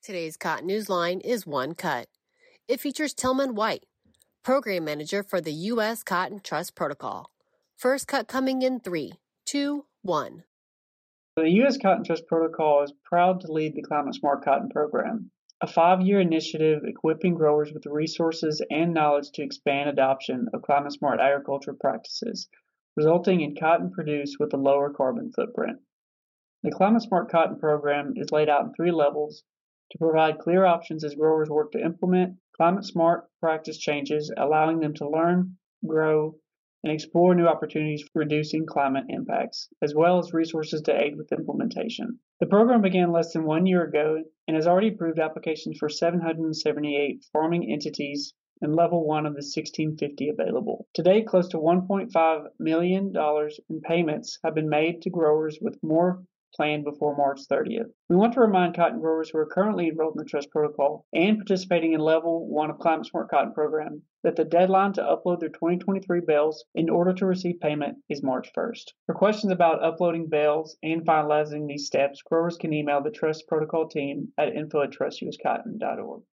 Today's Cotton Newsline is One Cut. It features Tillman White, Program Manager for the U.S. Cotton Trust Protocol. First cut coming in 3, 2, 1. The U.S. Cotton Trust Protocol is proud to lead the Climate Smart Cotton Program, a 5-year initiative equipping growers with the resources and knowledge to expand adoption of climate smart agriculture practices, resulting in cotton produced with a lower carbon footprint. The Climate Smart Cotton Program is laid out in 3 levels to provide clear options as growers work to implement climate smart practice changes, allowing them to learn, grow, and explore new opportunities for reducing climate impacts, as well as resources to aid with implementation. The program began less than 1 year ago and has already approved applications for 778 farming entities and level 1 of the 1650 available. Today, close to $1.5 million in payments have been made to growers, with more planned before March 30th. We want to remind cotton growers who are currently enrolled in the Trust Protocol and participating in Level 1 of Climate Smart Cotton Program that the deadline to upload their 2023 bales in order to receive payment is March 1st. For questions about uploading bales and finalizing these steps, growers can email the Trust Protocol team at info@trustuscotton.org.